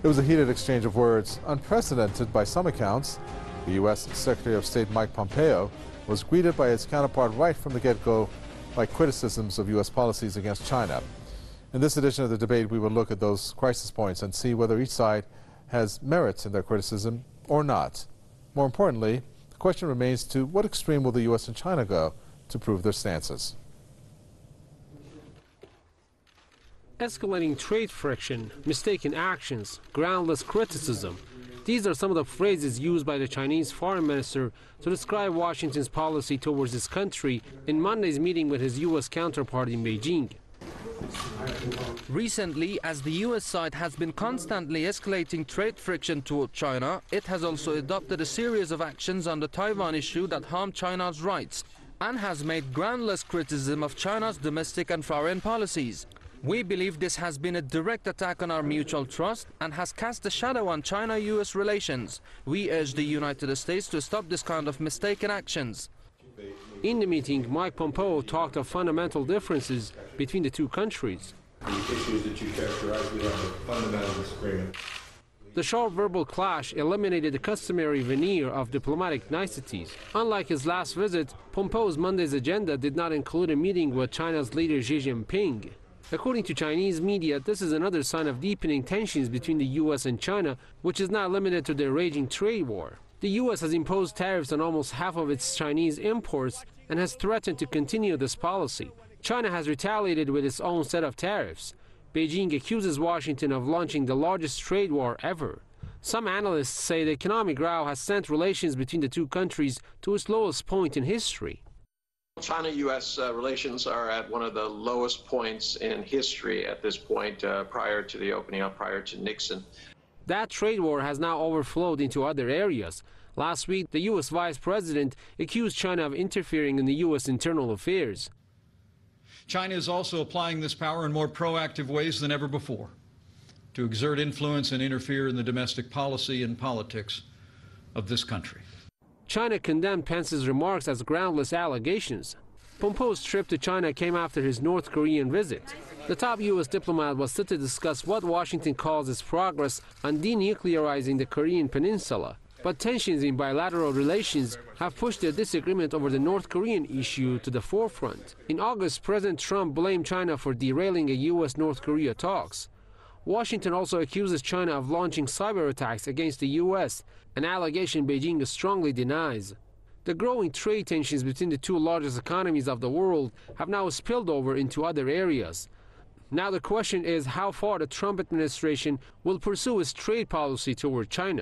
It was a heated exchange of words, unprecedented by some accounts. The U.S. Secretary of State Mike Pompeo was greeted by his counterpart right from the get-go by criticisms of U.S. policies against China. In this edition of the debate, we will look at those crisis points and see whether each side has merit in their criticism or not. More importantly, the question remains, to what extreme will the U.S. and China go to prove their stances? Escalating trade friction, mistaken actions, groundless criticism. These are some of the phrases used by the Chinese foreign minister to describe Washington's policy towards his country in Monday's meeting with his U.S. counterpart in Beijing. Recently, as the U.S. side has been constantly escalating trade friction toward China, it has also adopted a series of actions on the Taiwan issue that harm China's rights and has made groundless criticism of China's domestic and foreign policies. We believe this has been a direct attack on our mutual trust and has cast a shadow on China-U.S. relations. We urge the United States to stop this kind of mistaken actions. In the meeting, Mike Pompeo talked of fundamental differences between the two countries. The issues that you characterize, we have a fundamental disagreement. The sharp verbal clash eliminated the customary veneer of diplomatic niceties. Unlike his last visit, Pompeo's Monday's agenda did not include a meeting with China's leader Xi Jinping. According to Chinese media, this is another sign of deepening tensions between the U.S. and China, which is not limited to their raging trade war. The U.S. has imposed tariffs on almost half of its Chinese imports and has threatened to continue this policy. China has retaliated with its own set of tariffs. Beijing accuses Washington of launching the largest trade war ever. Some analysts say the economic row has sent relations between the two countries to its lowest point in history. China-U.S. relations are at one of the lowest points in history at this point, prior to the opening up, prior to Nixon. That trade war has now overflowed into other areas. Last week, the U.S. Vice President accused China of interfering in the U.S. internal affairs. China is also applying this power in more proactive ways than ever before to exert influence and interfere in the domestic policy and politics of this country. China condemned Pence's remarks as groundless allegations. Pompeo's trip to China came after his North Korean visit. The top U.S. diplomat was set to discuss what Washington calls its progress on denuclearizing the Korean peninsula. But tensions in bilateral relations have pushed their disagreement over the North Korean issue to the forefront. In August, President Trump blamed China for derailing a U.S.-North Korea talks. Washington also accuses China of launching cyber attacks against the U.S., an allegation Beijing strongly denies. The growing trade tensions between the two largest economies of the world have now spilled over into other areas. Now the question is how far the Trump administration will pursue its trade policy toward China.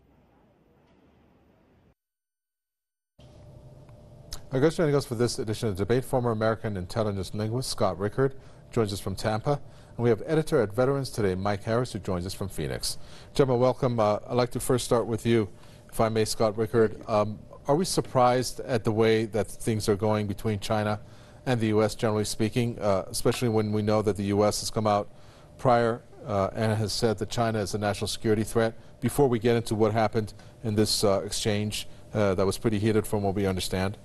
Our guest joining us for this edition of the debate, former American intelligence linguist Scott Rickard, joins us from Tampa. And we have editor at Veterans Today, Mike Harris, who joins us from Phoenix. Gentlemen, welcome. I'd like to first start with you, if I may, Scott Rickard. Are we surprised at the way that things are going between China and the U.S., generally speaking, especially when we know that the U.S. has come out prior and has said that China is a national security threat? Before we get into what happened in this exchange that was pretty heated from what we understand.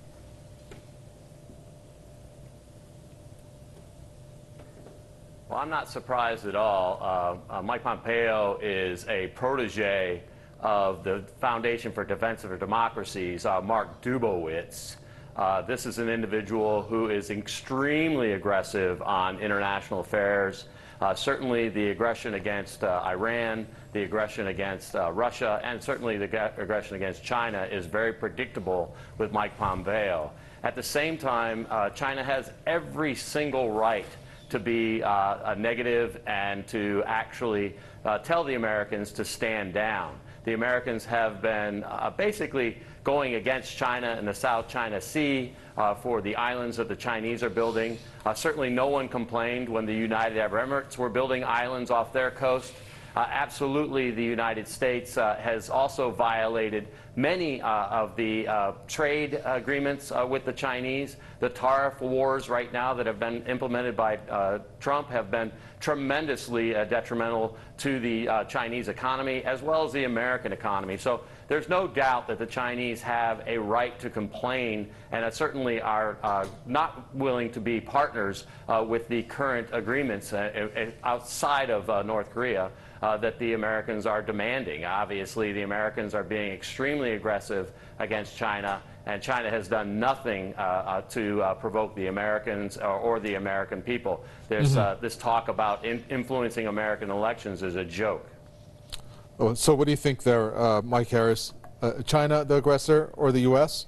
Well, I'm not surprised at all. Mike Pompeo is a protege of the Foundation for Defense of Democracies, Mark Dubowitz. This is an individual who is extremely aggressive on international affairs. Certainly the aggression against Iran, the aggression against Russia, and certainly the aggression against China is very predictable with Mike Pompeo. At the same time, China has every single right to be a negative and to actually tell the Americans to stand down. The Americans have been basically going against China in the South China Sea for the islands that the Chinese are building. Certainly no one complained when the United Arab Emirates were building islands off their coast. Absolutely, the United States has also violated many of the trade agreements with the Chinese. The tariff wars right now that have been implemented by Trump have been tremendously detrimental to the Chinese economy as well as the American economy. So there's no doubt that the Chinese have a right to complain and certainly are not willing to be partners with the current agreements outside of North Korea that the Americans are demanding. Obviously, the Americans are being extremely aggressive against China, and China has done nothing to provoke the Americans or the American people. There's this talk about influencing American elections is a joke. Oh, so what do you think there, Mike Harris? China the aggressor or the U.S.?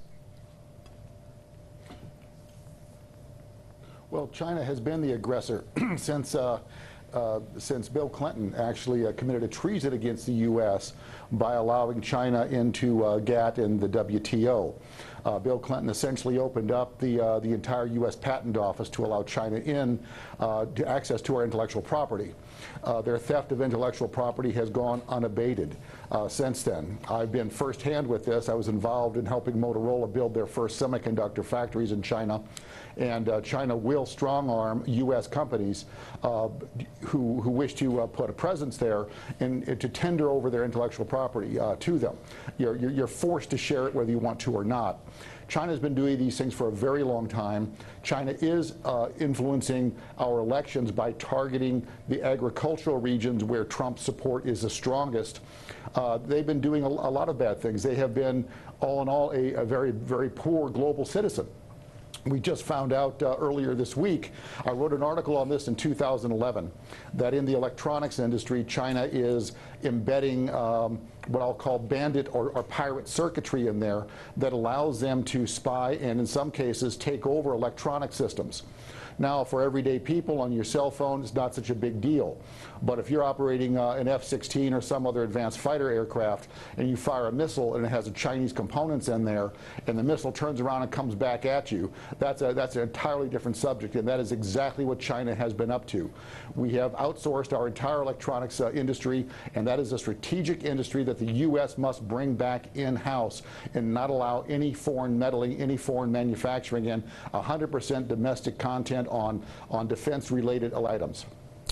Well, China has been the aggressor since Bill Clinton actually committed a treason against the U.S. by allowing China into GATT and the WTO. Bill Clinton essentially opened up the entire U.S. Patent Office to allow China in to access to our intellectual property. Their theft of intellectual property has gone unabated since then. I've been firsthand with this. I was involved in helping Motorola build their first semiconductor factories in China. And China will strong-arm U.S. companies who wish to put a presence there and to tender over their intellectual property to them. You're forced to share it whether you want to or not. China's been doing these things for a very long time. China is influencing our elections by targeting the agricultural regions where Trump's support is the strongest. They've been doing a lot of bad things. They have been, all in all, a very, very poor global citizen. We just found out earlier this week, I wrote an article on this in 2011, that in the electronics industry, China is embedding what I'll call bandit or pirate circuitry in there that allows them to spy and in some cases take over electronic systems. Now, for everyday people on your cell phone, it's not such a big deal. But if you're operating an F-16 or some other advanced fighter aircraft and you fire a missile and it has a Chinese components in there and the missile turns around and comes back at you, that's an entirely different subject, and that is exactly what China has been up to. We have outsourced our entire electronics industry, and that is a strategic industry that the U.S. must bring back in-house and not allow any foreign meddling, any foreign manufacturing in, 100% domestic content on defense-related items.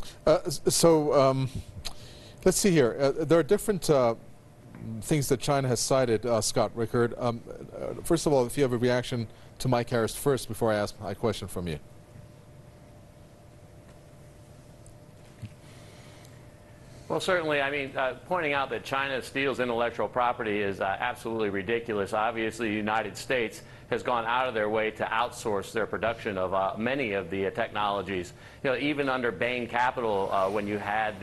Let's see here. There are different things that China has cited, Scott Rickard. First of all, if you have a reaction to Mike Harris first before I ask my question from you. Well, certainly, I mean, pointing out that China steals intellectual property is absolutely ridiculous. Obviously, the United States has gone out of their way to outsource their production of many of the technologies. You know, even under Bain Capital, when you had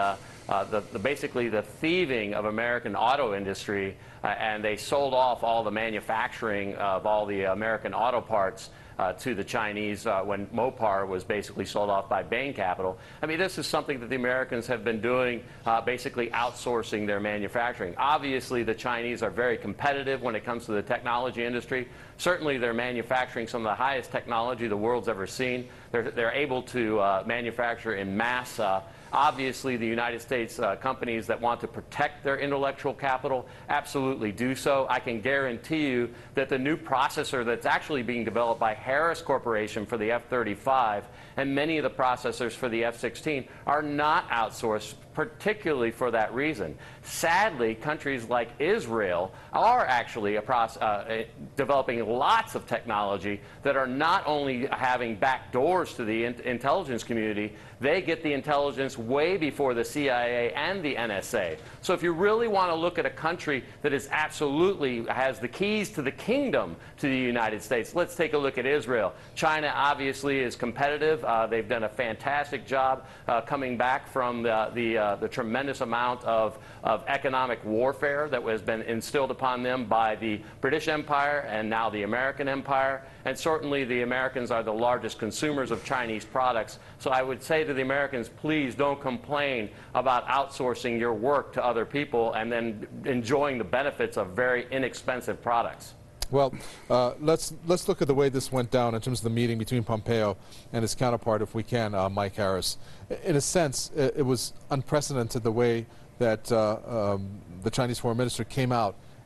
basically the thieving of American auto industry, and they sold off all the manufacturing of all the American auto parts to the Chinese when Mopar was basically sold off by Bain Capital. I mean, this is something that the Americans have been doing, basically outsourcing their manufacturing. Obviously, the Chinese are very competitive when it comes to the technology industry. Certainly, they're manufacturing some of the highest technology the world's ever seen. They're able to manufacture in mass. Obviously, the United States companies that want to protect their intellectual capital absolutely do so. I can guarantee you that the new processor that's actually being developed by Harris Corporation for the F-35 and many of the processors for the F-16 are not outsourced, particularly for that reason. Sadly, countries like Israel are actually developing lots of technology that are not only having back doors to the intelligence community, they get the intelligence way before the CIA and the NSA. So if you really want to look at a country that is absolutely has the keys to the kingdom to the United States, let's take a look at Israel. China obviously is competitive. They've done a fantastic job coming back from the tremendous amount of economic warfare that has been instilled upon them by the British Empire and now the American Empire. And certainly the Americans are the largest consumers of Chinese products. So I would say to the Americans, please don't complain about outsourcing your work to other people and then enjoying the benefits of very inexpensive products. Well, let's look at the way this went down in terms of the meeting between Pompeo and his counterpart, if we can, Mike Harris. In a sense, it was unprecedented the way that the Chinese foreign minister came out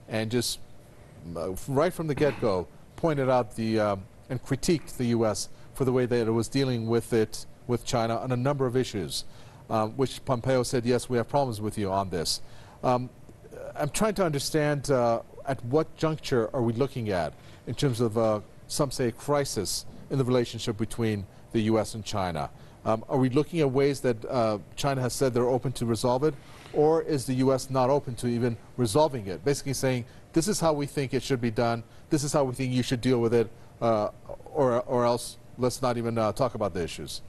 and just right from the get-go pointed out and critiqued the U.S. for the way that it was dealing with China on a number of issues, which Pompeo said, yes, we have problems with you on this. I'm trying to understand at what juncture are we looking at in terms of, some say, crisis in the relationship between the U.S. and China. Are we looking at ways that China has said they're open to resolve it, or is the U.S. not open to even resolving it? Basically saying, this is how we think it should be done, this is how we think you should deal with it, or else let's not even talk about the issues.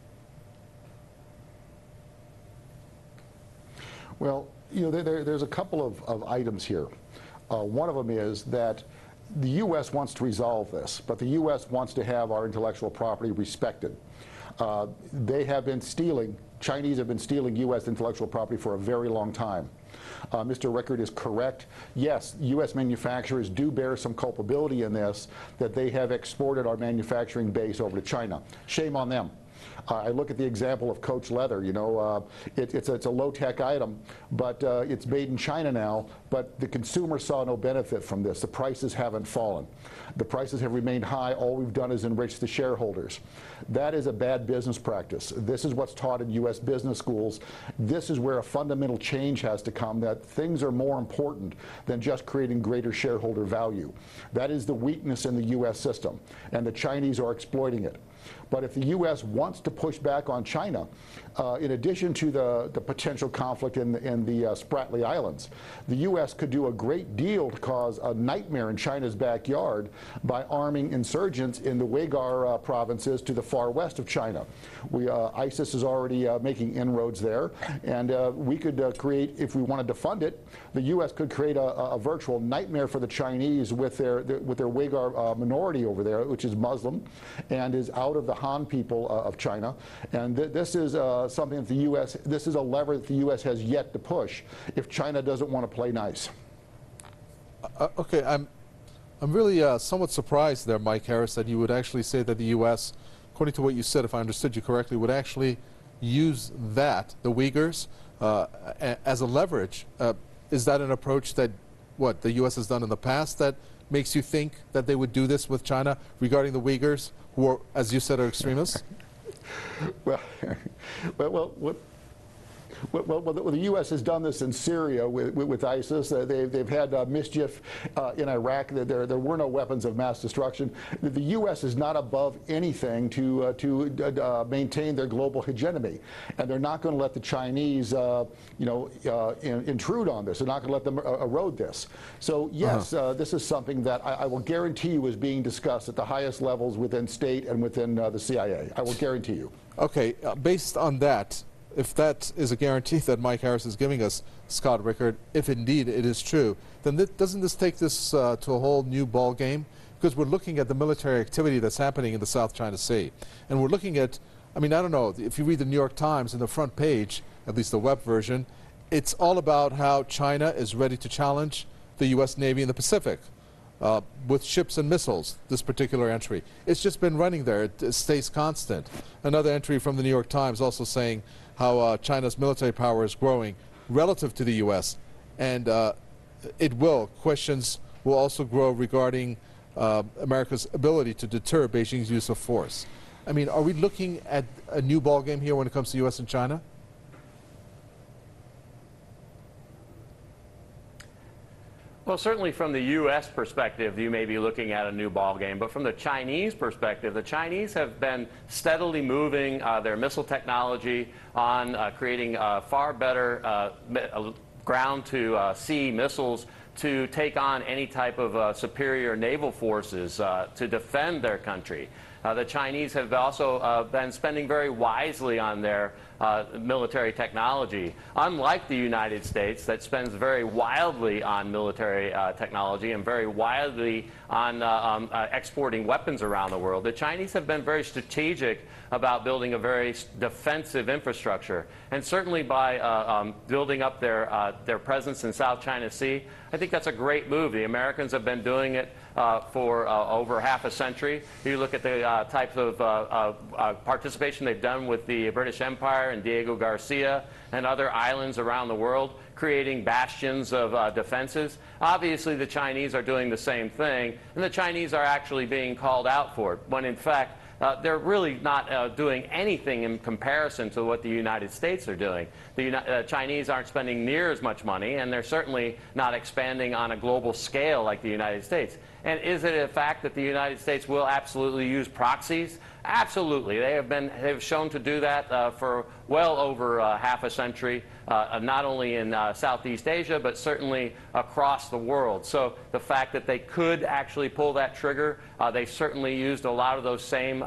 Well, you know, there's a couple of items here. One of them is that the U.S. wants to resolve this, but the U.S. wants to have our intellectual property respected. They have been stealing, Chinese have been stealing U.S. intellectual property for a very long time. Mr. Rickard is correct. Yes, U.S. manufacturers do bear some culpability in this, that they have exported our manufacturing base over to China. Shame on them. I look at the example of Coach leather. You know, it's a low-tech item, but it's made in China now. But the consumer saw no benefit from this. The prices haven't fallen. The prices have remained high. All we've done is enrich the shareholders. That is a bad business practice. This is what's taught in U.S. business schools. This is where a fundamental change has to come, that things are more important than just creating greater shareholder value. That is the weakness in the U.S. system, and the Chinese are exploiting it. But if the U.S. wants to push back on China, in addition to the potential conflict in the Spratly Islands, the U.S. could do a great deal to cause a nightmare in China's backyard by arming insurgents in the Uyghur provinces to the far west of China. ISIS is already making inroads there, and we could create, if we wanted to fund it, the U.S. could create a virtual nightmare for the Chinese with their Uyghur minority over there, which is Muslim and is out of the Han people of China. And this is something that the U.S., this is a lever that the U.S. has yet to push if China doesn't want to play nice. Okay, I'm really somewhat surprised there, Mike Harris, that you would actually say that the U.S., according to what you said, if I understood you correctly, would actually use that, the Uyghurs, as a leverage. Is that an approach that, what, the U.S. has done in the past that makes you think that they would do this with China regarding the Uyghurs, who are, as you said, are extremists? Well, the U.S. has done this in Syria with ISIS. They've had mischief in Iraq. There were no weapons of mass destruction. The U.S. is not above anything to maintain their global hegemony, and they're not going to let the Chinese, intrude on this. They're not going to let them erode this. So yes, this is something that I will guarantee you is being discussed at the highest levels within state and within the CIA. I will guarantee you. Okay, based on that, if that is a guarantee that Mike Harris is giving us, Scott Rickard, if indeed it is true, then doesn't this take this to a whole new ball game? Because we're looking at the military activity that's happening in the South China Sea. And we're looking at, I mean, I don't know, if you read the New York Times in the front page, at least the web version, it's all about how China is ready to challenge the U.S. Navy in the Pacific with ships and missiles, this particular entry. It's just been running there. It stays constant. Another entry from the New York Times also saying how China's military power is growing relative to the U.S. And questions will also grow regarding America's ability to deter Beijing's use of force. I mean, are we looking at a new ballgame here when it comes to U.S. and China? Well, certainly from the U.S. perspective, you may be looking at a new ballgame. But from the Chinese perspective, the Chinese have been steadily moving their missile technology on, creating far better ground-to-sea missiles to take on any type of superior naval forces to defend their country. The Chinese have also been spending very wisely on their military technology, unlike the United States that spends very wildly on military technology and very wildly on exporting weapons around the world. The Chinese have been very strategic about building a very defensive infrastructure, and certainly by building up their presence in South China Sea, I think that's a great move. The Americans have been doing it for over half a century. You look at the types of participation they've done with the British Empire and Diego Garcia and other islands around the world, creating bastions of defenses. Obviously, the Chinese are doing the same thing, and the Chinese are actually being called out for it, when in fact, they're really not doing anything in comparison to what the United States are doing. The Chinese aren't spending near as much money, and they're certainly not expanding on a global scale like the United States. And is it a fact that the United States will absolutely use proxies? Absolutely. They've shown to do that for well over half a century, not only in Southeast Asia, but certainly across the world. So the fact that they could actually pull that trigger, they certainly used a lot of those same,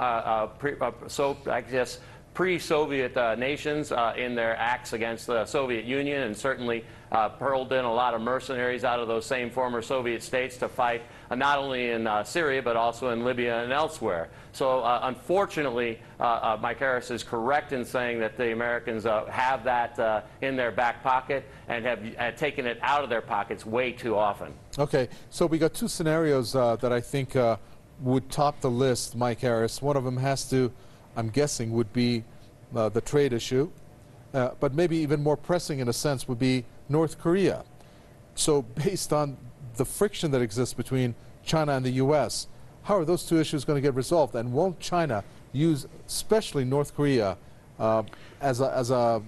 pre-Soviet nations in their acts against the Soviet Union, and certainly hurled in a lot of mercenaries out of those same former Soviet states to fight not only in Syria but also in Libya and elsewhere. So unfortunately, Mike Harris is correct in saying that the Americans have that in their back pocket and have taken it out of their pockets way too often. Okay, so we got two scenarios that I think would top the list, Mike Harris. One of them has to, I'm guessing, would be the trade issue, but maybe even more pressing in a sense would be North Korea. So based on the friction that exists between China and the U.S., how are those two issues going to get resolved? And won't China use, especially North Korea, as a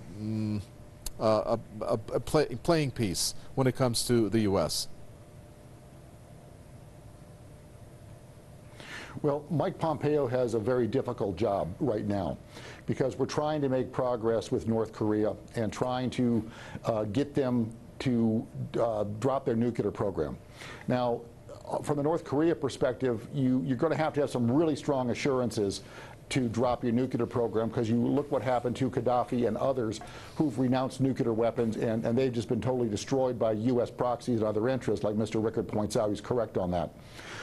playing piece when it comes to the U.S.? Well, Mike Pompeo has a very difficult job right now because we're trying to make progress with North Korea and trying to get them to drop their nuclear program. Now, from the North Korea perspective, you're going to have some really strong assurances to drop your nuclear program, because you look what happened to Gaddafi and others who've renounced nuclear weapons, and they've just been totally destroyed by U.S. proxies and other interests, like Mr. Rickard points out. He's correct on that.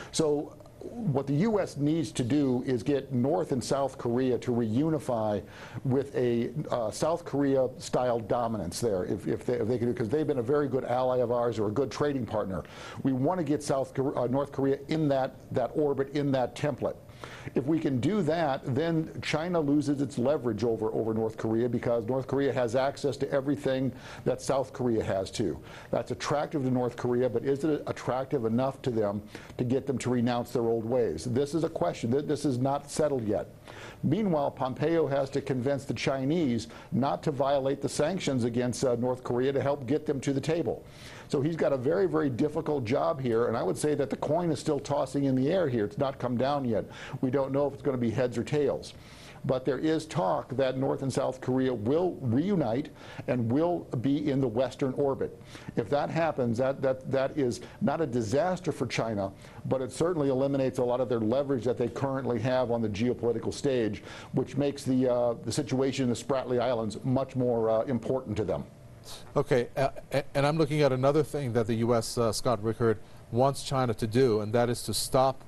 So what the U.S. needs to do is get North and South Korea to reunify with a South Korea-style dominance there, if they can, because they've been a very good ally of ours or a good trading partner. We want to get North Korea in that orbit, in that template. If we can do that, then China loses its leverage over North Korea, because North Korea has access to everything that South Korea has too. That's attractive to North Korea, but is it attractive enough to them to get them to renounce their old ways? This is a question. This is not settled yet. Meanwhile, Pompeo has to convince the Chinese not to violate the sanctions against North Korea to help get them to the table. So he's got a very, very difficult job here, and I would say that the coin is still tossing in the air here. It's not come down yet. We don't know if it's going to be heads or tails. But there is talk that North and South Korea will reunite and will be in the Western orbit. If that happens, that is not a disaster for China, but it certainly eliminates a lot of their leverage that they currently have on the geopolitical stage, which makes the situation in the Spratly Islands much more important to them. Okay, and I'm looking at another thing that the U.S., Scott Rickard, wants China to do, and that is to stop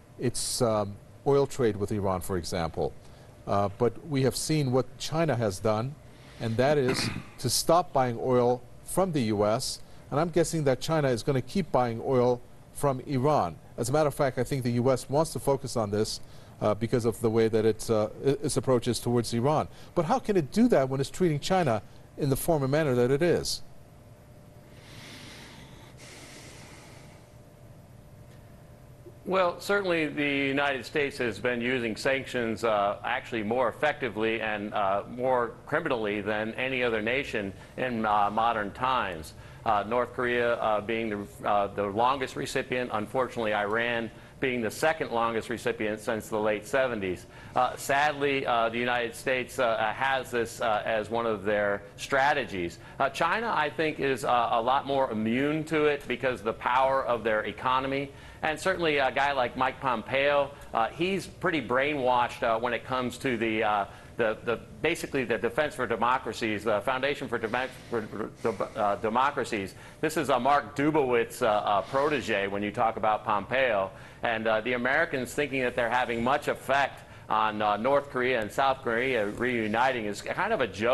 its oil trade with Iran, for example. But we have seen what China has done, and that is to stop buying oil from the U.S., and I'm guessing that China is going to keep buying oil from Iran. As a matter of fact, I think the U.S. wants to focus on this because of the way that its approach is towards Iran. But how can it do that when it's treating China in the form and manner that it is? Well, certainly the United States has been using sanctions actually more effectively and more criminally than any other nation in modern times. North Korea being the longest recipient, unfortunately Iran being the second longest recipient since the late 70s. Sadly, the United States has this as one of their strategies. China, I think, is a lot more immune to it because of the power of their economy. And certainly a guy like Mike Pompeo, he's pretty brainwashed when it comes to basically the Defense for Democracies, the Foundation for Democracies. This is a Mark Dubowitz protege when you talk about Pompeo. And the Americans thinking that they're having much effect on North Korea and South Korea reuniting is kind of a joke.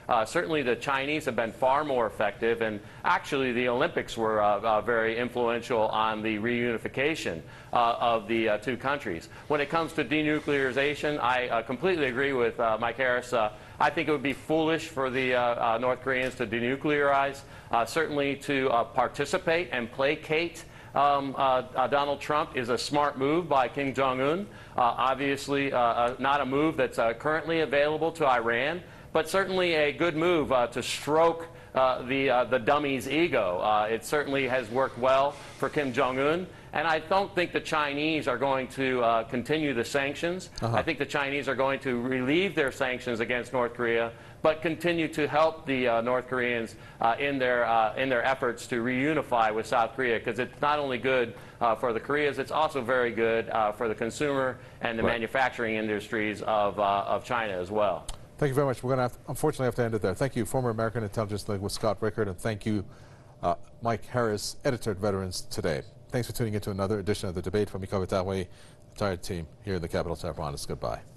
Certainly the Chinese have been far more effective, and actually the Olympics were very influential on the reunification of the two countries. When it comes to denuclearization, I completely agree with Mike Harris. I think it would be foolish for the North Koreans to denuclearize, certainly to participate and placate Donald Trump is a smart move by Kim Jong-un. Obviously, not a move that's currently available to Iran, but certainly a good move to stroke the dummy's ego. It certainly has worked well for Kim Jong-un. And I don't think the Chinese are going to continue the sanctions. I think the Chinese are going to relieve their sanctions against North Korea, but continue to help the North Koreans in their efforts to reunify with South Korea, because it's not only good for the Koreas, it's also very good for the consumer and the manufacturing industries of China as well. Thank you very much. We're going to unfortunately have to end it there. Thank you, former American intelligence linguist Scott Rickard, and thank you, Mike Harris, editor at Veterans Today. Thanks for tuning in to another edition of The Debate. From me, Kaveh Tawhi, the entire team here in the capital, San Francisco. Goodbye.